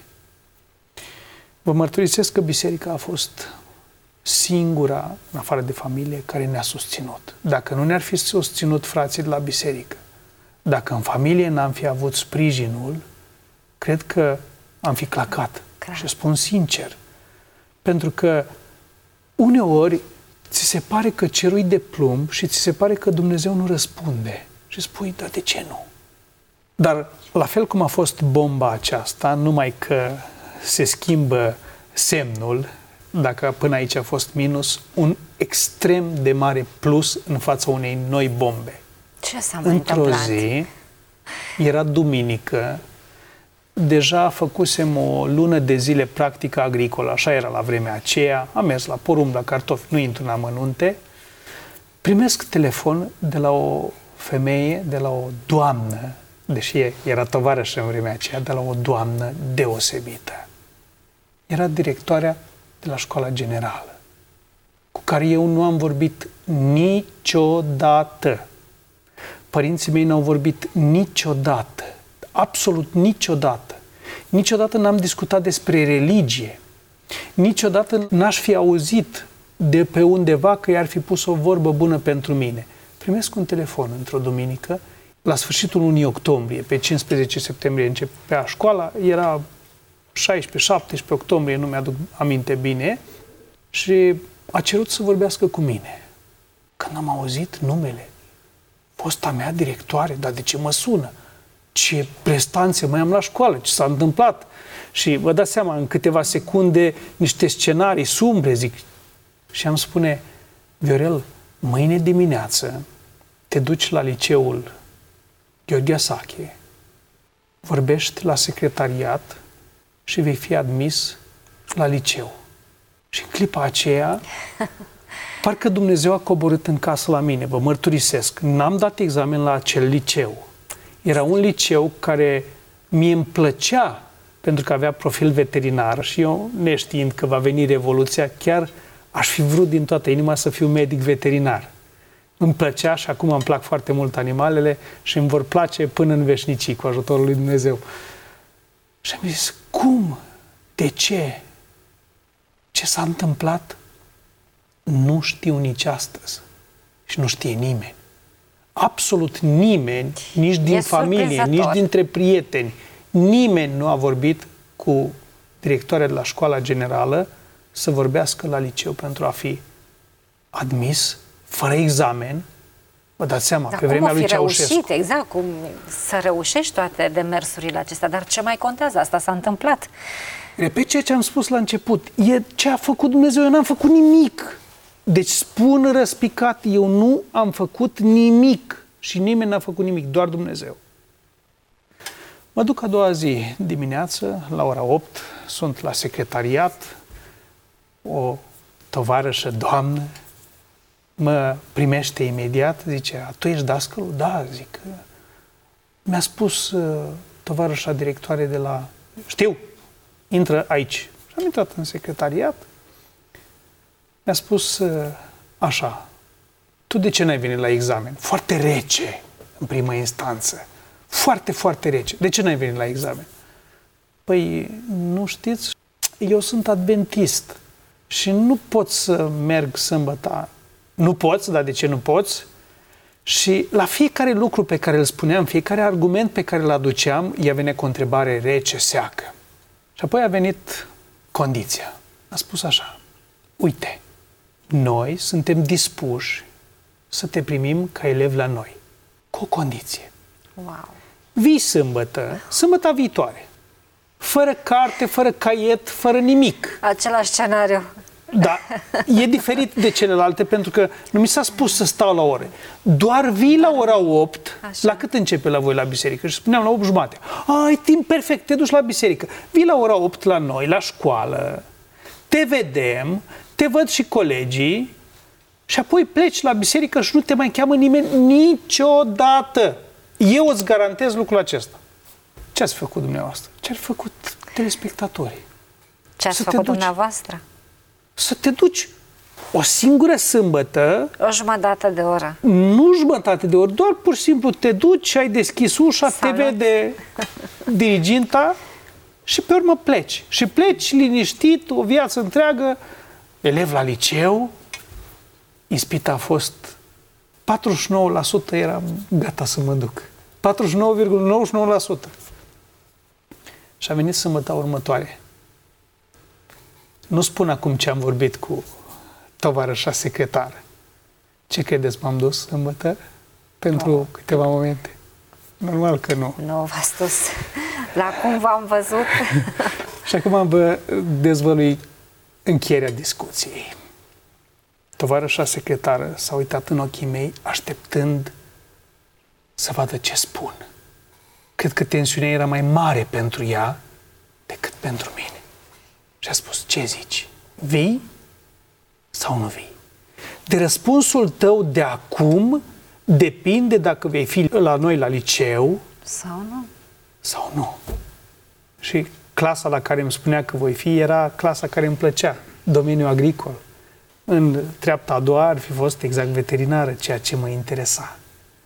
Vă mărturisesc că biserica a fost singura, în afară de familie, care ne-a susținut. Dacă nu ne-ar fi susținut frații de la biserică, dacă în familie n-am fi avut sprijinul, cred că am fi clacat. Clar. Și spun sincer. Pentru că uneori ți se pare că cerul e de plumb și ți se pare că Dumnezeu nu răspunde. Și spui, da, de ce nu? Dar la fel cum a fost bomba aceasta, numai că se schimbă semnul, dacă până aici a fost minus, un extrem de mare plus în fața unei noi bombe. Ce s-a mai Într-o întâmplat? zi, era duminică, deja făcusem o lună de zile practică agricolă, așa era la vremea aceea, am mers la porumb, la cartofi, nu intru în amănunte, primesc telefon de la o femeie, de la o doamnă, deși era tovarășă în vremea aceea, de la o doamnă deosebită. Era directoarea de la școala generală, cu care eu nu am vorbit niciodată. Părinții mei n-au vorbit niciodată, absolut niciodată. Niciodată n-am discutat despre religie. Niciodată n-aș fi auzit de pe undeva că i-ar fi pus o vorbă bună pentru mine. Primesc un telefon într-o duminică, la sfârșitul lunii octombrie, pe cincisprezece septembrie începea școala, era șaisprezece șaptesprezece octombrie, nu mi-aduc aminte bine, și a cerut să vorbească cu mine. Când am auzit numele, fosta mea directoare, dar de ce mă sună? Ce prestanțe mai am la școală, ce s-a întâmplat? Și vă dați seama, în câteva secunde, niște scenarii sumbre, zic. Și am spune, Viorel, mâine dimineață te duci la liceul Gheorghe Asache, vorbești la secretariat și vei fi admis la liceu. Și în clipa aceea, parcă Dumnezeu a coborât în casă la mine, vă mărturisesc. N-am dat examen la acel liceu. Era un liceu care mie îmi plăcea, pentru că avea profil veterinar și eu, neștiind că va veni Revoluția, chiar aș fi vrut din toată inima să fiu medic veterinar. Îmi plăcea și acum îmi plac foarte mult animalele și îmi vor place până în veșnicii, cu ajutorul lui Dumnezeu. Și am zis, cum? De ce? Ce s-a întâmplat? Nu știu nici astăzi. Și nu știe nimeni. Absolut nimeni, nici din familie, nici dintre prieteni, nimeni nu a vorbit cu directoarea de la școala generală să vorbească la liceu pentru a fi admis, fără examen. Vă dați seama, dar pe vremea lui Ceaușescu. Ceaușescu. Exact, cum să reușești toate demersurile acestea, dar ce mai contează? Asta s-a întâmplat. Repet ceea ce am spus la început. E ce a făcut Dumnezeu, eu n-am făcut nimic. Deci spun răspicat, eu nu am făcut nimic și nimeni n-a făcut nimic, doar Dumnezeu. Mă duc a doua zi dimineață, la ora opt, sunt la secretariat, o tovarășă doamnă mă primește imediat, zice, tu ești dascălul? Da, zic. Mi-a spus tovarășa directoare de la... Știu, intră aici. Și am intrat în secretariat. Mi-a spus așa, tu de ce n-ai venit la examen? Foarte rece, în prima instanță. Foarte, foarte rece. De ce n-ai venit la examen? Păi, nu știți, eu sunt adventist. și nu pot să merg sâmbătă. Nu poți, dar de ce nu poți? Și la fiecare lucru pe care îl spuneam, fiecare argument pe care îl aduceam, ea venea cu o întrebare rece, seacă. Și apoi a venit condiția. A spus așa: uite, noi suntem dispuși să te primim ca elev la noi, cu o condiție. Wow. Vii sâmbătă, sâmbătă viitoare, fără carte, fără caiet, fără nimic. Același scenariu. Da, e diferit de celelalte, pentru că nu mi s-a spus să stau la ore. Doar vii la ora opt. Așa. La cât începe la voi la biserică? Și spuneam la opt jumate. Ai timp perfect, te duci la biserică. Vii la ora opt la noi, la școală, te vedem, te văd și colegii și apoi pleci la biserică și nu te mai cheamă nimeni niciodată. Eu îți garantez lucrul acesta. Ce ați făcut dumneavoastră? Ce ați făcut telespectatorii? Ce ați făcut dumneavoastră? Să te duci o singură sâmbătă. O jumătate de oră. Nu jumătate de oră, doar pur și simplu te duci, ai deschis ușa, Salut. Te vede diriginta și pe urmă pleci. Și pleci liniștit o viață întreagă, elev la liceu. Ispita a fost patruzeci și nouă la sută, eram gata să mă duc. patruzeci și nouă virgulă nouăzeci și nouă la sută. Și a venit sâmbătă următoare. Nu spun acum ce am vorbit cu tovarășa secretară. Ce credeți, m-am dus sâmbătă? Pentru oh. câteva momente. Normal că nu. Nu v-ați dus. La cum v-am văzut? Și acum vă dezvălui încheierea discuției. Tovarășa secretară s-a uitat în ochii mei, așteptând să vadă ce spun. Cred că tensiunea era mai mare pentru ea decât pentru mine. Și a spus: ce zici? Vii sau nu vii? De răspunsul tău de acum depinde dacă vei fi la noi la liceu sau nu. Sau nu. Și clasa la care îmi spunea că voi fi era clasa care îmi plăcea, domeniul agricol. În treapta a doua ar fi fost exact veterinară, ceea ce mă interesa.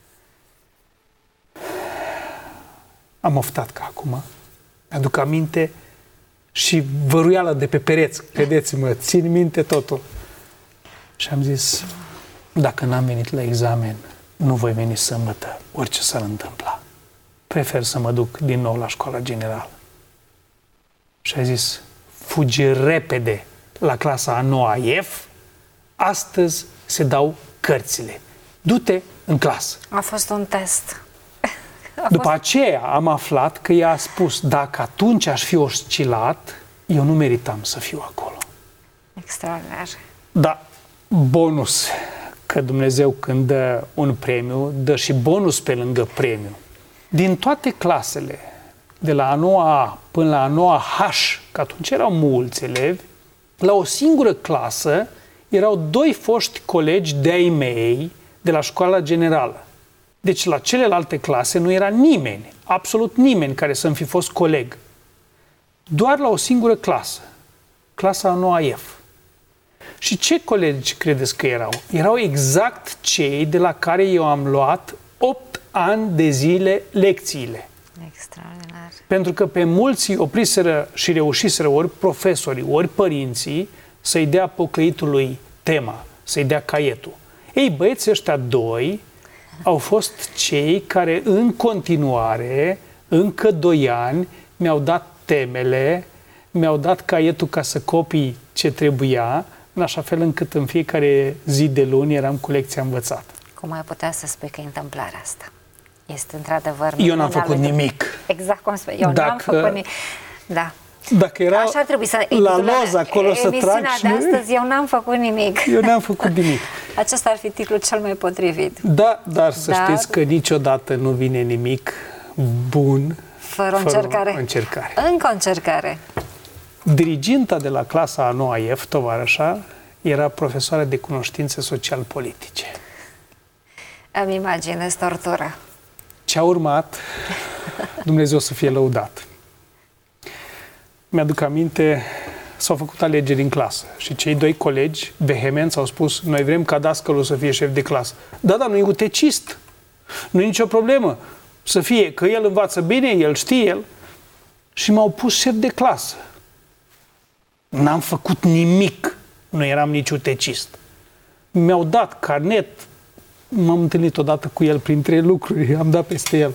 Am oftat ca acum. Mi-aduc aminte și văruiala de pe pereți, credeți-mă, țin minte totul. Și am zis: dacă n-am venit la examen, nu voi veni sâmbătă, orice s-ar întâmpla. Prefer să mă duc din nou la școala generală. Și a zis: fugi repede la clasa a noua F, astăzi se dau cărțile. Du-te în clasă. A fost un test. A După fost... aceea am aflat că ea a spus: dacă atunci aș fi oscilat, eu nu meritam să fiu acolo. Extraordinar. Da, bonus, că Dumnezeu când dă un premiu, dă și bonus pe lângă premiu. Din toate clasele, de la a noua A până la a noua H, că atunci erau mulți elevi, la o singură clasă erau doi foști colegi de-ai mei de la școala generală. Deci la celelalte clase nu era nimeni, absolut nimeni care să-mi fi fost coleg. Doar la o singură clasă, clasa a noua F. Și ce colegi credeți că erau? Erau exact cei de la care eu am luat opt ani de zile lecțiile. Extraordinar. Pentru că pe mulți opriseră și reușiseră ori profesorii, ori părinții să-i dea pocăitului tema, să-i dea caietul. Ei, băieții ăștia doi au fost cei care în continuare, încă doi ani, mi-au dat temele, mi-au dat caietul ca să copii ce trebuia, în așa fel încât în fiecare zi de luni eram cu lecția învățată. Cum ai putea să spui că e întâmplarea asta? Este într-adevăr... Eu n-am făcut nimic. Exact cum spui. Eu Dacă... n-am făcut nimic. Da. Dacă era așa ar trebui să la loz acolo să trag și... de astăzi, eu n-am făcut nimic. Eu n-am făcut nimic. Acesta ar fi titlul cel mai potrivit. Da, dar să da. știți că niciodată nu vine nimic bun fără o încercare. O încercare. Încă o încercare. Diriginta de la clasa a noua F, tovarășa, era profesoară de cunoștințe social-politice. Îmi imaginez tortura. Ce a urmat, Dumnezeu să fie lăudat. Mi-aduc aminte, s-au făcut alegeri în clasă și cei doi colegi vehement au spus: noi vrem ca dascălul să fie șef de clasă. Da, dar nu e utecist. Nu e nicio problemă. Să fie, că el învață bine, el știe el. Și m-au pus șef de clasă. N-am făcut nimic. Nu eram nici utecist. Mi-au dat carnet, m-am întâlnit odată cu el printre lucruri, am dat peste el.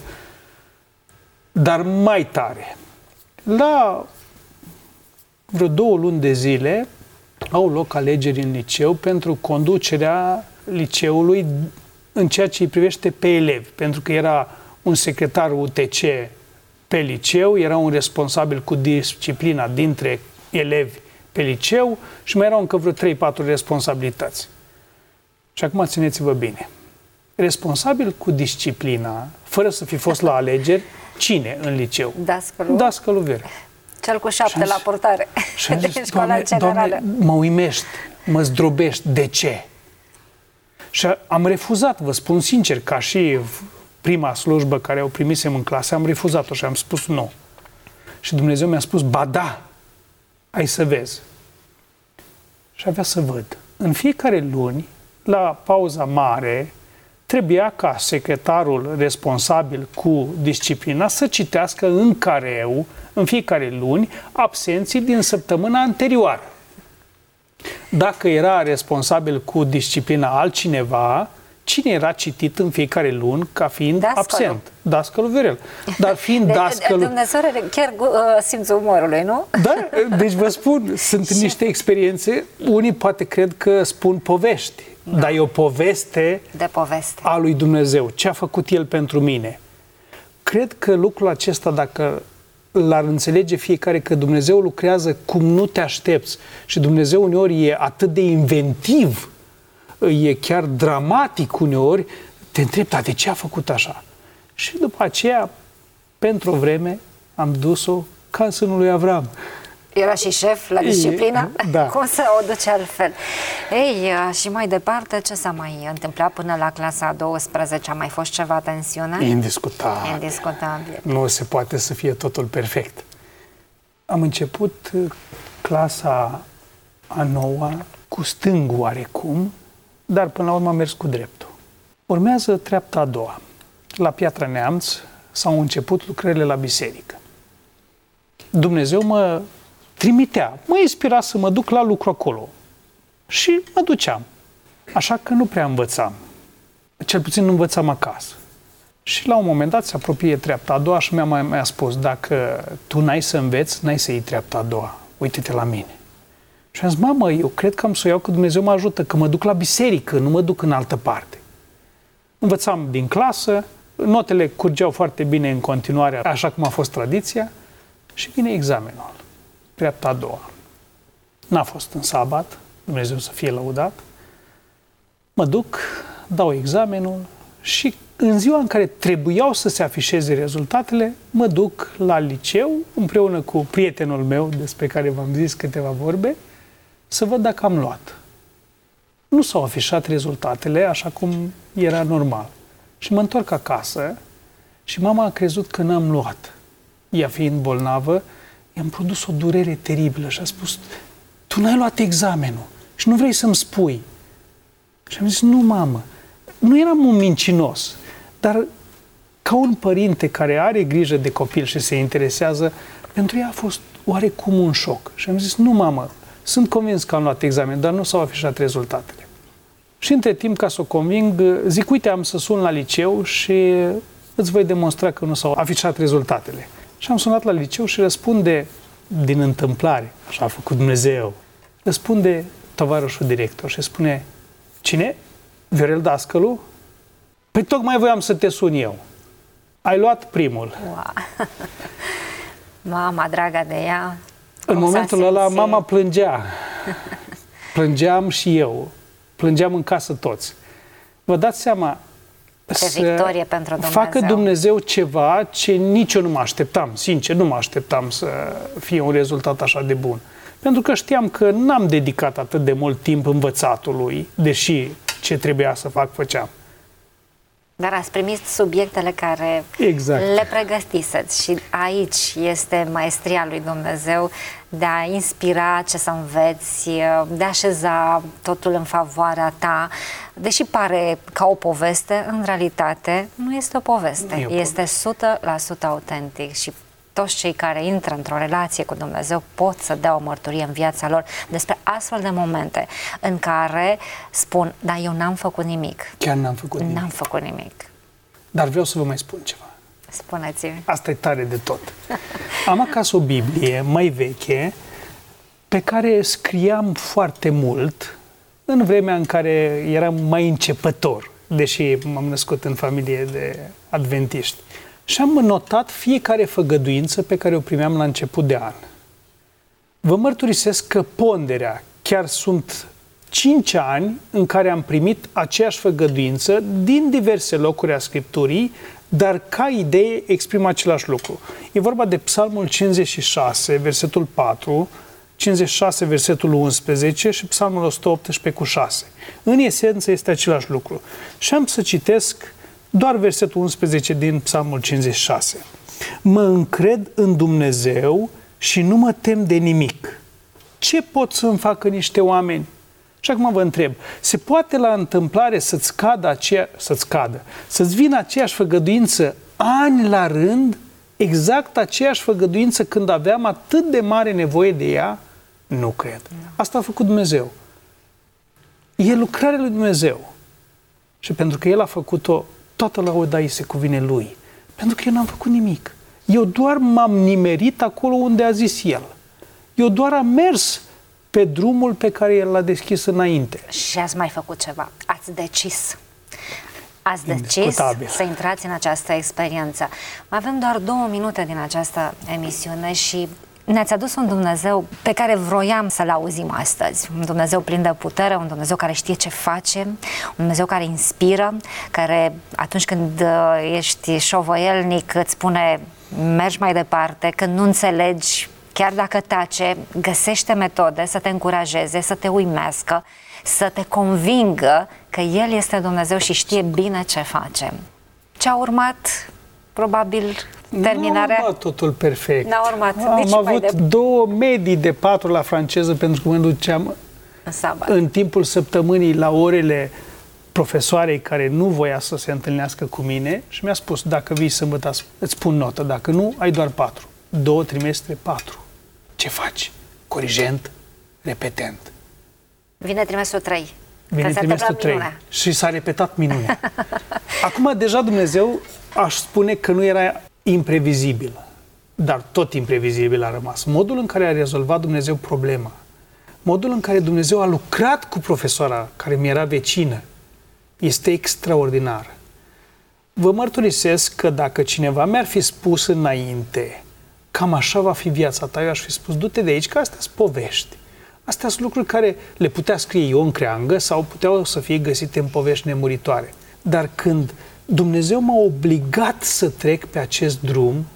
Dar mai tare, la vreo două luni de zile au loc alegeri în liceu pentru conducerea liceului în ceea ce îi privește pe elevi, pentru că era un secretar U T C pe liceu, era un responsabil cu disciplina dintre elevi pe liceu și mai erau încă vreo trei patru responsabilități. Și acum țineți-vă bine. Responsabil cu disciplina, fără să fi fost la alegeri, cine în liceu? Dascălul. Dascălul Vere. Cel cu șapte zis, la portare. Și am zis, din școala generală. Doamne, mă uimești, mă zdrobești. De ce? Și am refuzat, vă spun sincer, ca și prima slujbă care o primisem în clasă, am refuzat-o și am spus nu. Și Dumnezeu mi-a spus, ba da, ai să vezi. Și avea să văd. În fiecare luni, la pauza mare, trebuia ca secretarul responsabil cu disciplina să citească în careu, în fiecare luni, absenții din săptămâna anterioară. Dacă era responsabil cu disciplina altcineva, cine era citit în fiecare luni ca fiind Dascălul. absent? Dascălul Viorel. Dar fiind de, dascălul... Dumnezeu are chiar uh, simțul umorului, nu? Da, deci vă spun, sunt niște experiențe, unii poate cred că spun povești, da. Dar e o poveste, de poveste a lui Dumnezeu. Ce a făcut El pentru mine? Cred că lucrul acesta, dacă l-ar înțelege fiecare, că Dumnezeu lucrează cum nu te aștepți și Dumnezeu uneori e atât de inventiv, e chiar dramatic uneori, te întrebi, dar de ce a făcut așa? Și după aceea, pentru o vreme, am dus-o ca în sânul lui Avram. Era și șef la disciplină? E, da. Cum să o duce altfel? Ei, și mai departe, ce s-a mai întâmplat până la clasa a douăsprezecea? A mai fost ceva tensiune? Indiscutabil. Indiscutabil. Nu se poate să fie totul perfect. Am început clasa a noua cu stângul oarecum, dar până la urmă am mers cu dreptul. Urmează treapta a doua. La Piatra Neamț s-au început lucrările la biserică. Dumnezeu mă trimitea, mă inspira să mă duc la lucru acolo. Și mă duceam. Așa că nu prea învățam. Cel puțin nu învățam acasă. Și la un moment dat se apropie treapta a doua și mi-a, mai, mi-a spus, dacă tu n-ai să înveți, n-ai să iei treapta a doua. Uite-te la mine. Și am zis, mamă, eu cred că am să o iau, că Dumnezeu mă ajută, că mă duc la biserică, nu mă duc în altă parte. Învățam din clasă, notele curgeau foarte bine în continuare, așa cum a fost tradiția, și vine examenul, treapta a doua. N-a fost în sabat, Dumnezeu să fie lăudat. Mă duc, dau examenul și în ziua în care trebuiau să se afișeze rezultatele, mă duc la liceu, împreună cu prietenul meu, despre care v-am zis câteva vorbe, să văd dacă am luat. Nu s-au afișat rezultatele așa cum era normal. Și mă întorc acasă și mama a crezut că n-am luat. Ea fiind bolnavă, i-am produs o durere teribilă și a spus, tu n-ai luat examenul și nu vrei să-mi spui. Și am zis, nu, mamă, nu eram un mincinos, dar ca un părinte care are grijă de copil și se interesează, pentru ea a fost oarecum un șoc. Și am zis, nu, mamă, sunt convins că am luat examen, dar nu s-au afișat rezultatele. Și între timp, ca să o conving, zic, uite, am să sun la liceu și îți voi demonstra că nu s-au afișat rezultatele. Și am sunat la liceu și răspunde, din întâmplare, așa a făcut Dumnezeu, răspunde tovarășul director și spune, cine? Viorel Dascălu? Păi tocmai voiam să te sun eu. Ai luat primul. Wow. Mama, draga de ea. În momentul ăla, mama plângea. Plângeam și eu. Plângeam în casă toți. Vă dați seama, ce victorie pentru Dumnezeu. Facă Dumnezeu ceva ce nici eu nu mă așteptam, sincer, nu mă așteptam să fie un rezultat așa de bun. Pentru că știam că n-am dedicat atât de mult timp învățatului, deși ce trebuia să fac, făceam. Dar ați primit subiectele care exact. le pregătiseți și aici este maestria lui Dumnezeu de a inspira ce să înveți, de a așeza totul în favoarea ta. Deși pare ca o poveste, în realitate nu este o poveste. E o poveste. Este o sută la sută autentic și toți cei care intră într-o relație cu Dumnezeu pot să dea o mărturie în viața lor despre astfel de momente în care spun, da, eu n-am făcut nimic. Chiar n-am făcut nimic. N-am făcut nimic. Dar vreau să vă mai spun ceva. Spuneți-mi. Asta e tare de tot. Am acasă o Biblie mai veche pe care scriam foarte mult în vremea în care eram mai începător, deși m-am născut în familie de adventiști. Și am notat fiecare făgăduință pe care o primeam la început de an. Vă mărturisesc că ponderea, chiar sunt cinci ani în care am primit aceeași făgăduință din diverse locuri a Scripturii, dar ca idee exprimă același lucru. E vorba de Psalmul cincizeci și șase, versetul patru, cincizeci și șase, versetul unsprezece și Psalmul o sută optsprezece cu șase. În esență este același lucru. Și am să citesc doar versetul unsprezece din Psalmul cincizeci și șase. Mă încred în Dumnezeu și nu mă tem de nimic. Ce pot să-mi facă niște oameni? Și acum vă întreb, se poate la întâmplare să-ți cadă aceea, să-ți cadă, să-ți vină aceeași făgăduință ani la rând, exact aceeași făgăduință când aveam atât de mare nevoie de ea? Nu cred. Asta a făcut Dumnezeu. E lucrarea lui Dumnezeu. Și pentru că El a făcut-o, toată lauda îi se cuvine Lui. Pentru că eu n-am făcut nimic. Eu doar m-am nimerit acolo unde a zis El. Eu doar am mers pe drumul pe care El l-a deschis înainte. Și ați mai făcut ceva. Ați decis. Ați decis să intrați în această experiență. Mai avem doar două minute din această emisiune și ne-ați adus un Dumnezeu pe care vroiam să-L auzim astăzi. Un Dumnezeu plin de putere, un Dumnezeu care știe ce face, un Dumnezeu care inspiră, care atunci când ești șovăielnic îți spune mergi mai departe, când nu înțelegi, chiar dacă tace, găsește metode să te încurajeze, să te uimească, să te convingă că El este Dumnezeu și știe bine ce face. Ce a urmat? Probabil terminarea... N-am urmat totul perfect. N-a urmat Am nici avut mai de... două medii de patru la franceză pentru că mă duceam în, sabat. în timpul săptămânii la orele profesoarei care nu voia să se întâlnească cu mine și mi-a spus, dacă vii sâmbătă, îți pun notă, dacă nu, ai doar patru. Două trimestre, patru. Ce faci? Corigent, repetent. Vine trimestrul trei. Vine trimestrul trei. Și s-a repetat minunea. Acum, deja Dumnezeu, aș spune că nu era imprevizibil, dar tot imprevizibil a rămas. Modul în care a rezolvat Dumnezeu problema, modul în care Dumnezeu a lucrat cu profesoara care mi era vecină, este extraordinar. Vă mărturisesc că dacă cineva mi-ar fi spus înainte, cam așa va fi viața ta, eu aș fi spus, du-te de aici, că astea sunt povești. Astea sunt lucruri care le putea scrie Ion Creangă sau puteau să fie găsite în povești nemuritoare. Dar când Dumnezeu m-a obligat să trec pe acest drum,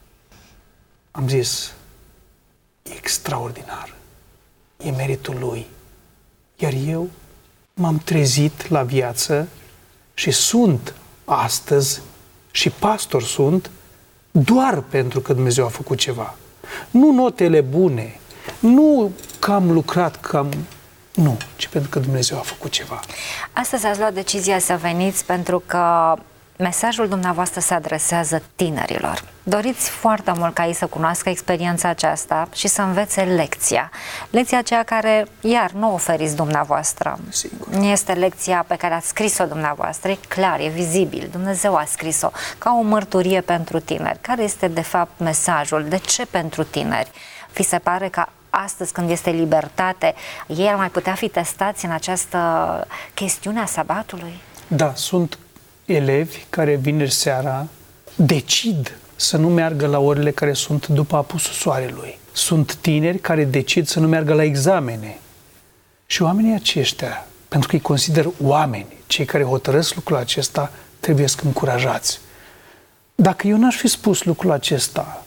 am zis, e extraordinar, e meritul Lui. Iar eu m-am trezit la viață și sunt astăzi și pastor sunt doar pentru că Dumnezeu a făcut ceva. Nu notele bune, nu că am lucrat, că am... Nu, ci pentru că Dumnezeu a făcut ceva. Astăzi ați luat decizia să veniți pentru că mesajul dumneavoastră se adresează tinerilor. Doriți foarte mult ca ei să cunoască experiența aceasta și să învețe lecția. Lecția aceea care, iar, nu o oferiți dumneavoastră. Sigur. Este lecția pe care ați scris-o dumneavoastră, e clar, e vizibil. Dumnezeu a scris-o ca o mărturie pentru tineri. Care este, de fapt, mesajul? De ce pentru tineri? Vi se pare că astăzi, când este libertate, ei ar mai putea fi testați în această chestiune a sabatului? Da, sunt elevi care vineri seara decid să nu meargă la orele care sunt după apusul soarelui. Sunt tineri care decid să nu meargă la examene. Și oamenii aceștia, pentru că îi consider oameni, cei care hotărăsc lucrul acesta, trebuie să încurajați. Dacă eu n-aș fi spus lucrul acesta,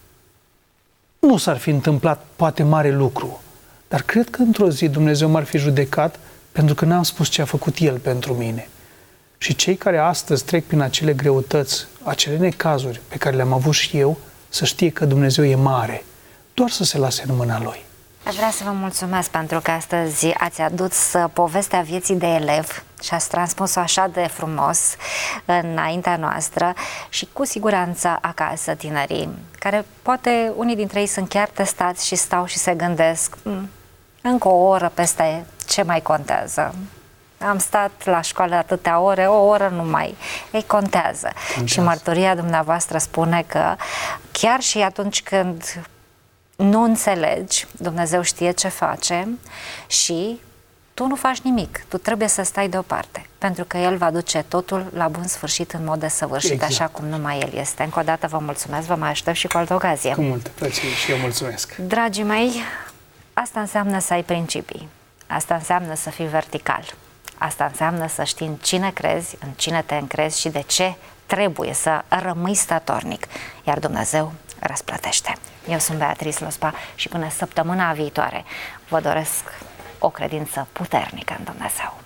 nu s-ar fi întâmplat poate mare lucru, dar cred că într-o zi Dumnezeu m-ar fi judecat pentru că n-am spus ce a făcut El pentru mine. Și cei care astăzi trec prin acele greutăți, acele necazuri pe care le-am avut și eu, să știe că Dumnezeu e mare, doar să se lase în mâna Lui. Vreau să vă mulțumesc pentru că astăzi ați adus povestea vieții de elev și ați transpus-o așa de frumos înaintea noastră și cu siguranță acasă tinerii, care poate unii dintre ei sunt chiar testați și stau și se gândesc încă o oră peste ce mai contează. Am stat la școală atâtea ore, o oră nu mai. Ei contează. contează. Și mărturia dumneavoastră spune că chiar și atunci când nu înțelegi, Dumnezeu știe ce face și tu nu faci nimic. Tu trebuie să stai deoparte, pentru că El va duce totul la bun sfârșit în mod desăvârșit, exact. Așa cum numai El este. Încă o dată vă mulțumesc, vă mai aștept și cu altă ocazie. Cu multă plăcere și eu mulțumesc. Dragii mei, asta înseamnă să ai principii. Asta înseamnă să fii vertical. Asta înseamnă să știi în cine crezi, în cine te încrezi și de ce trebuie să rămâi statornic. Iar Dumnezeu răsplătește. Eu sunt Beatrice Lospa și până săptămâna viitoare vă doresc o credință puternică în Dumnezeu.